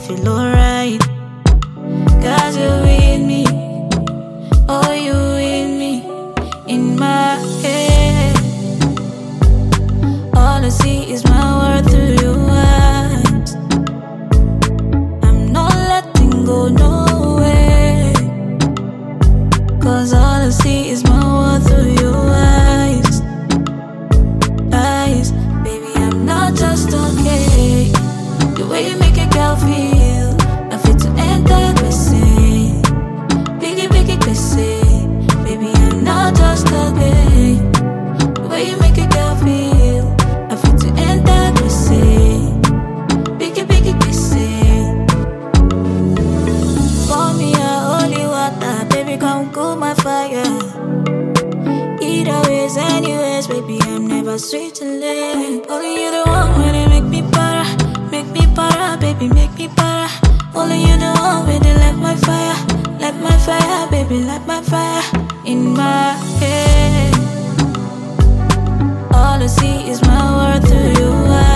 feel alright. Cause you're with me, oh you with me, in my head. All I see is my world through your eyes. I'm not letting go, no way. Cause all I see is my world through your eyes. Eyes, baby, I'm not just okay. The way you make a girl feel, I feel to enter the sea. Biggie, biggie, kissy. Baby, I'm not just okay. The way you make a girl feel, I feel to enter the sea. Biggie, biggie, kissy. Pour me a holy water, baby, come cool my fire. Either ways, anyways, baby, I'm never switching lane. Only you the one when they make me para, baby, make me para. Only you the one when they light my fire, baby, light my fire. In my head, all I see is my world through your eyes.